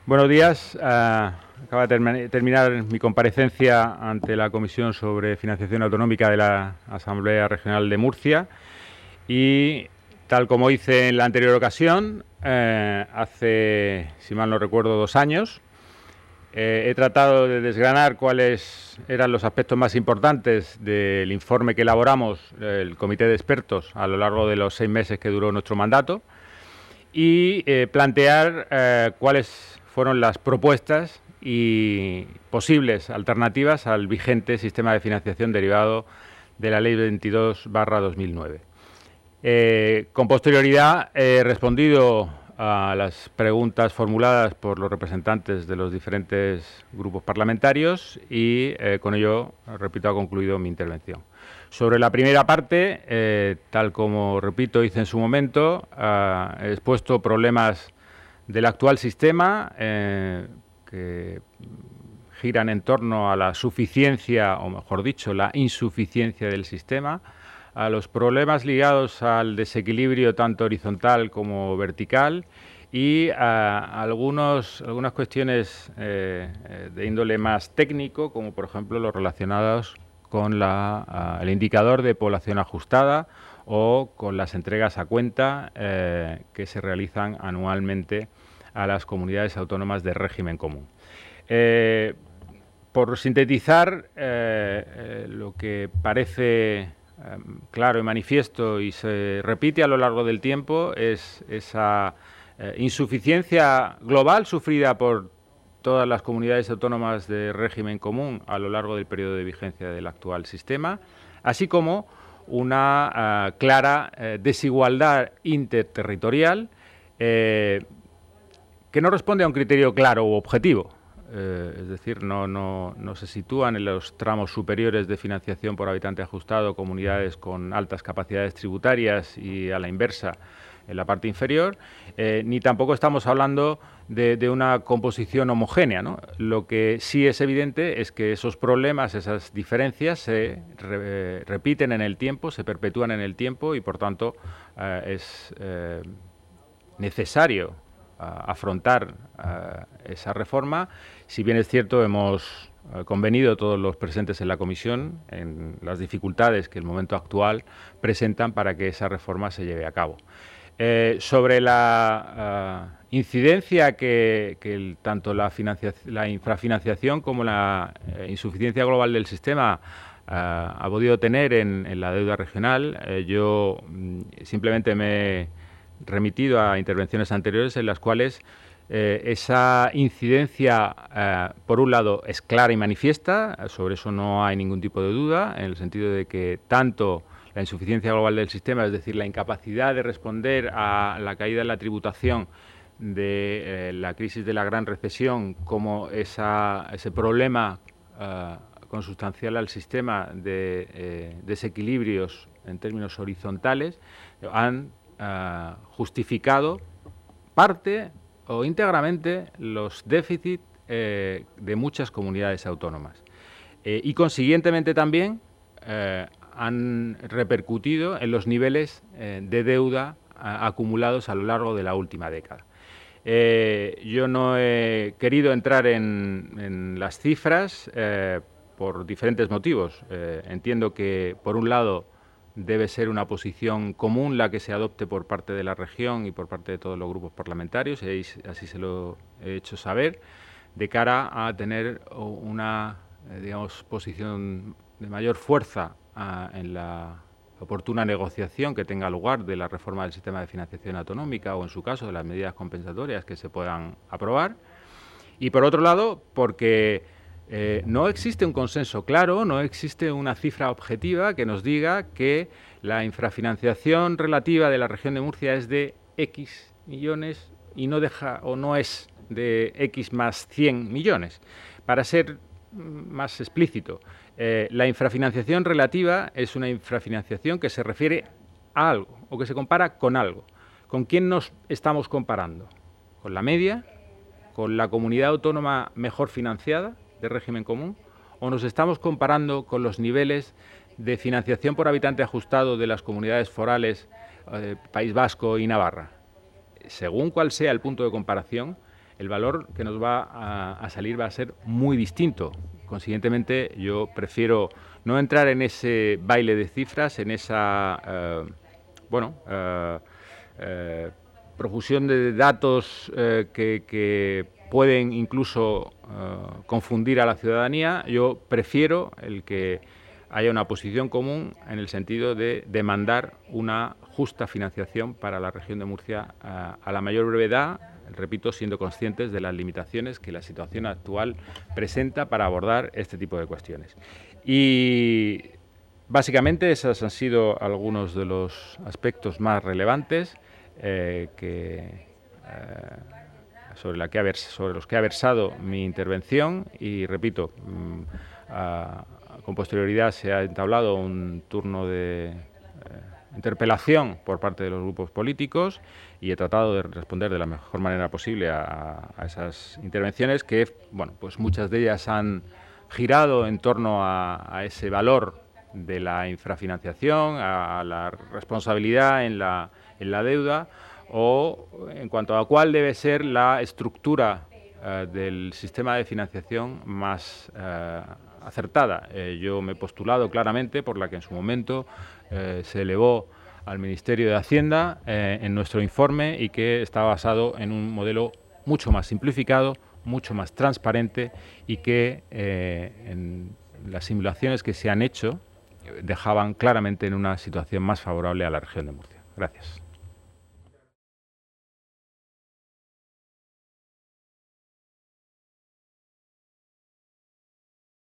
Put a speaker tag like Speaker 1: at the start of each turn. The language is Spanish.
Speaker 1: Buenos días. Acaba de terminar mi comparecencia ante la Comisión sobre Financiación Autonómica de la Asamblea Regional de Murcia y, tal como hice en la anterior ocasión, hace, si mal no recuerdo, 2 años, he tratado de desgranar cuáles eran los aspectos más importantes del informe que elaboramos el Comité de Expertos a lo largo de los 6 meses que duró nuestro mandato y plantear cuáles fueron las propuestas y posibles alternativas al vigente sistema de financiación derivado de la Ley 22/2009. Con posterioridad he respondido a las preguntas formuladas por los representantes de los diferentes grupos parlamentarios y con ello, repito, ha concluido mi intervención. Sobre la primera parte, tal como, repito, hice en su momento, he expuesto problemas del actual sistema que giran en torno a la suficiencia, o mejor dicho, la insuficiencia del sistema, a los problemas ligados al desequilibrio tanto horizontal como vertical y a algunas cuestiones de índole más técnico, como por ejemplo los relacionados con el indicador de población ajustada o con las entregas a cuenta que se realizan anualmente a las comunidades autónomas de régimen común. Por sintetizar, lo que parece claro y manifiesto y se repite a lo largo del tiempo es esa insuficiencia global sufrida por todas las comunidades autónomas de régimen común a lo largo del periodo de vigencia del actual sistema, así como una clara desigualdad interterritorial que no responde a un criterio claro u objetivo. Es decir, no se sitúan en los tramos superiores de financiación por habitante ajustado comunidades con altas capacidades tributarias y a la inversa en la parte inferior, ni tampoco estamos hablando de una composición homogénea, ¿no? Lo que sí es evidente es que esos problemas, esas diferencias se repiten en el tiempo, se perpetúan en el tiempo y, por tanto, es necesario afrontar esa reforma. Si bien es cierto, hemos convenido todos los presentes en la comisión en las dificultades que el momento actual presentan para que esa reforma se lleve a cabo. Sobre la incidencia que tanto la infrafinanciación como la insuficiencia global del sistema ha podido tener en la deuda regional, yo simplemente me he remitido a intervenciones anteriores en las cuales esa incidencia, por un lado, es clara y manifiesta, sobre eso no hay ningún tipo de duda, en el sentido de que tanto la insuficiencia global del sistema, es decir, la incapacidad de responder a la caída de la tributación de la crisis de la gran recesión, como ese problema consustancial al sistema de desequilibrios en términos horizontales, han justificado parte o íntegramente los déficits de muchas comunidades autónomas y consiguientemente también han repercutido en los niveles de deuda acumulados a lo largo de la última década. Yo no he querido entrar en las cifras por diferentes motivos. Entiendo que, por un lado, debe ser una posición común la que se adopte por parte de la región y por parte de todos los grupos parlamentarios, y así se lo he hecho saber, de cara a tener una posición de mayor fuerza en la oportuna negociación que tenga lugar de la reforma del sistema de financiación autonómica o, en su caso, de las medidas compensatorias que se puedan aprobar. Y, por otro lado, porque no existe un consenso claro, no existe una cifra objetiva que nos diga que la infrafinanciación relativa de la región de Murcia es de X millones y no es de X más 100 millones. Para ser más explícito, la infrafinanciación relativa es una infrafinanciación que se refiere a algo o que se compara con algo. ¿Con quién nos estamos comparando? ¿Con la media? ¿Con la comunidad autónoma mejor financiada de régimen común? ¿O nos estamos comparando con los niveles de financiación por habitante ajustado de las comunidades forales País Vasco y Navarra? Según cuál sea el punto de comparación, el valor que nos va a salir va a ser muy distinto. Consiguientemente, yo prefiero no entrar en ese baile de cifras, en esa profusión de datos que pueden incluso confundir a la ciudadanía. Yo prefiero el que haya una posición común en el sentido de demandar una justa financiación para la región de Murcia a la mayor brevedad, repito, siendo conscientes de las limitaciones que la situación actual presenta para abordar este tipo de cuestiones. Y básicamente esos han sido algunos de los aspectos más relevantes sobre los que ha versado mi intervención y, repito, con posterioridad se ha entablado un turno de interpelación por parte de los grupos políticos y he tratado de responder de la mejor manera posible a esas intervenciones que, bueno, pues muchas de ellas han girado en torno a ese valor de la infrafinanciación, a la responsabilidad en la deuda o en cuanto a cuál debe ser la estructura del sistema de financiación más acertada. Yo me he postulado claramente por la que en su momento se elevó al Ministerio de Hacienda en nuestro informe y que está basado en un modelo mucho más simplificado, mucho más transparente y que en las simulaciones que se han hecho dejaban claramente en una situación más favorable a la región de Murcia. Gracias.